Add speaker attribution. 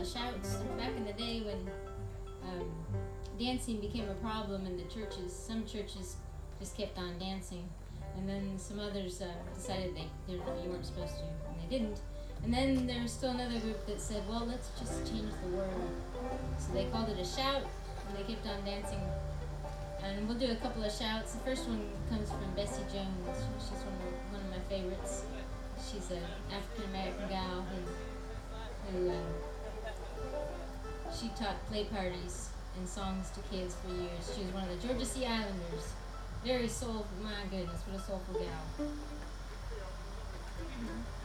Speaker 1: shouts. Back in the day when dancing became a problem in the churches, some churches just kept on dancing, and then some others decided you weren't supposed to, and they didn't. And then there was still another group that said, well, let's just change the word. So they called it a shout, and they kept on dancing. And we'll do a couple of shouts. The first one comes from Bessie Jones. She's one of my favorites. She's an African American gal who she taught play parties and songs to kids for years. She was one of the Georgia Sea Islanders. Very soulful. My goodness, what a soulful gal.